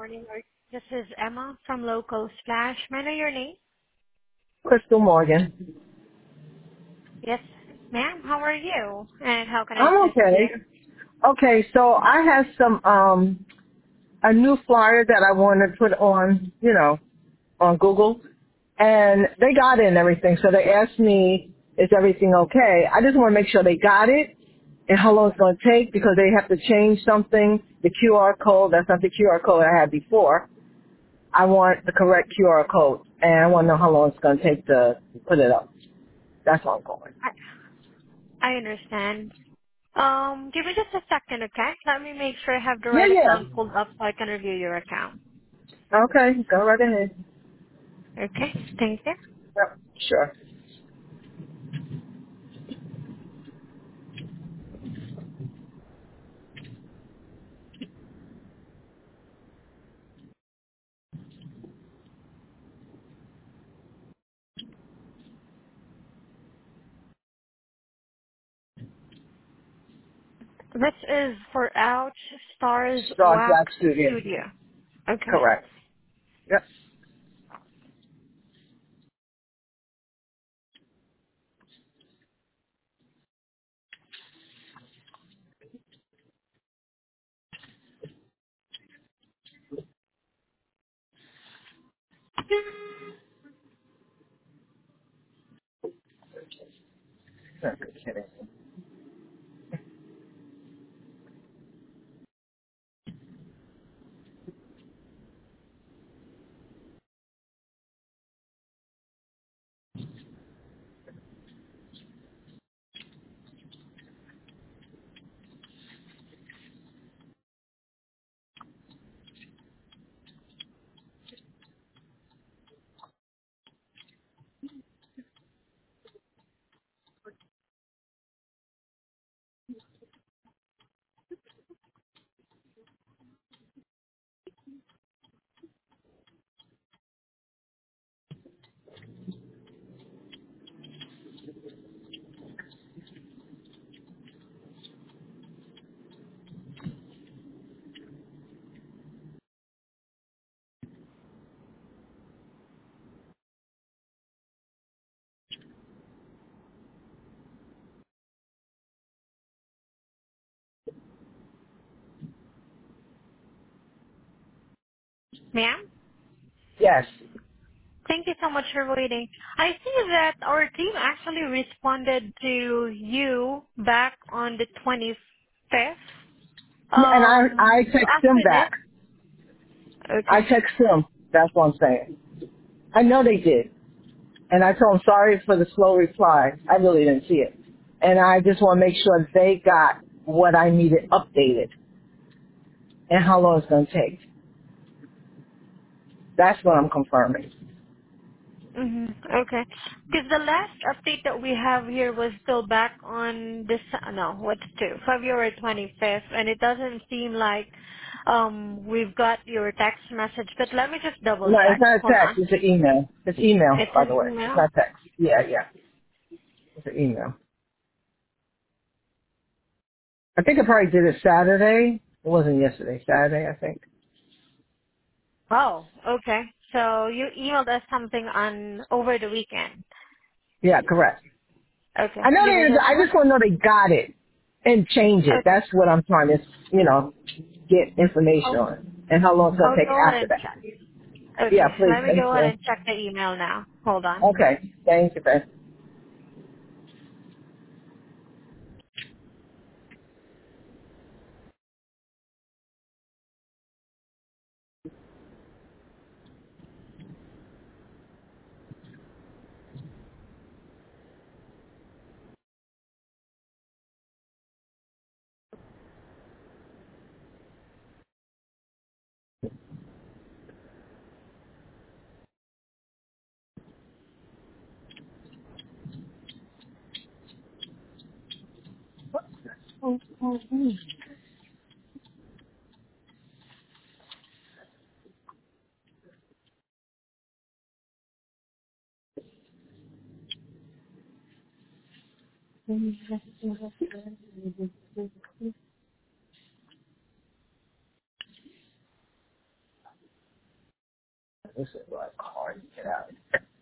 morning. This is Emma from Local Splash. May I know your name? Crystal Morgan. Yes, ma'am. How are you? And how can I I'm assist you? okay. Okay, so I have some a new flyer that I want to put on, on Google, and they got it and everything. So they asked me, "Is everything okay?" I just want to make sure they got it and how long it's going to take because they have to change something. The QR code, that's not the QR code I had before. I want the correct QR code, and I want to know how long it's going to take to put it up. That's all I'm going. I understand. Give me just a second, okay? Let me make sure I have the Yeah, right account yeah. pulled up so I can review your account. Okay, go right ahead. Okay, thank you. Yep, sure. This is for Ouch Stars Star Wax Jack Studio. Studio. Okay. Correct. Yep. Not good kidding. Ma'am? Yes. Thank you so much for waiting. I see that our team actually responded to you back on the 25th. And I text them After this, back. I okay. text them. That's what I'm saying. I know they did. And I told them sorry for the slow reply. I really didn't see it. And I just want to make sure they got what I needed updated and how long it's going to take. That's what I'm confirming. Mm-hmm. Okay. Because the last update that we have here was still back on this, no, what's February 25th, and it doesn't seem like we've got your text message, but let me just double No, it's check. not a Hold on. text. It's an email. It's email, It's by the an way. It's email. not text. Yeah, yeah. It's an email. I think I probably did it Saturday. It wasn't yesterday. Saturday, I think. Oh, okay. So you emailed us something on over the weekend. Yeah, correct. Okay. I know Give me they. just I just want to know they got it and change it. okay. That's what I'm trying to, get information I'll on, and how long it's gonna I'll take go ahead after and that. check. Yeah, Okay. please. Let me Thank go ahead you. and check the email now. Hold on. Okay. Thank you, Ben. This is like hard to get out.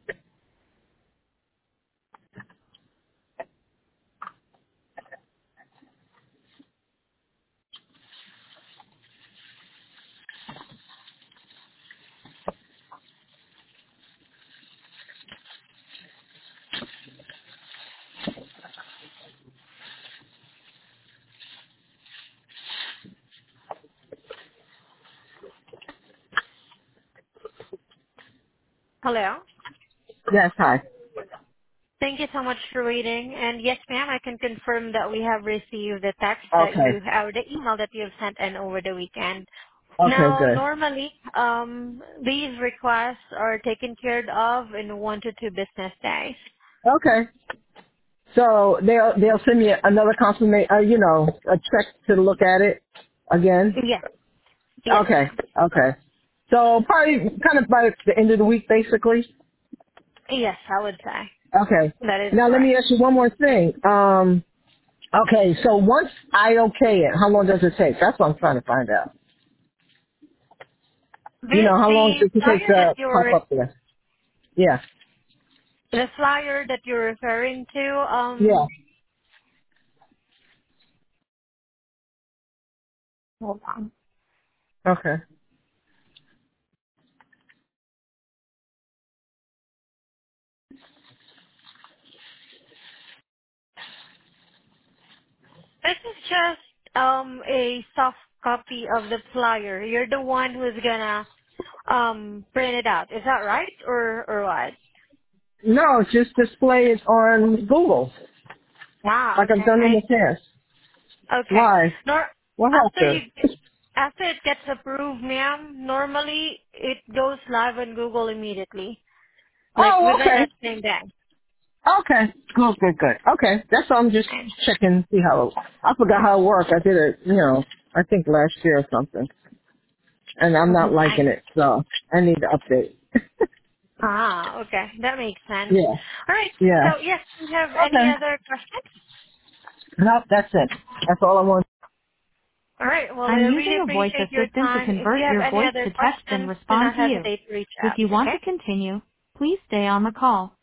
Hello. Yes, hi. Thank you so much for waiting. And yes, ma'am, I can confirm that we have received the text that Okay. you or the email that you have sent in over the weekend. Okay, Now, good. normally, these requests are taken care of in 1 to 2 business days. Okay. So they'll send me another confirmation, a check to look at it again. Yes. Yes, Okay. ma'am. Okay. So probably kind of by the end of the week, basically. Yes, I would say. Okay. That is Now let me correct. ask you one more thing. Okay. So once I okay it, how long does it take? That's what I'm trying to find out. You know, how long The does it take flyer that to pop you're up there? Yeah. the flyer that you're referring to, Yeah. hold on. Okay. This is just a soft copy of the flyer. You're the one who's gonna print it out. Is that right or what? No, just display it on Google, Ah, like I've okay. done in I the past. okay. Why? Nor What after you happened? after it gets approved, ma'am, normally it goes live on Google immediately, like Oh, within okay. that same day. Okay. Good, good, good. Okay. That's all. I'm just Okay. checking, see how, I forgot how it worked. I did it, I think last year or something. And I'm not liking I it, so I need to update. Ah, okay. That makes sense. Yeah. All right. Yeah. So yes, do you have any Okay. other questions? No, that's it. That's all I want. All right. Well, I I'm really using a voice appreciate your assistant to time. If you convert have your any voice other to text and questions, do respond not to you. hesitate to reach If out. you want Okay? to continue, please stay on the call.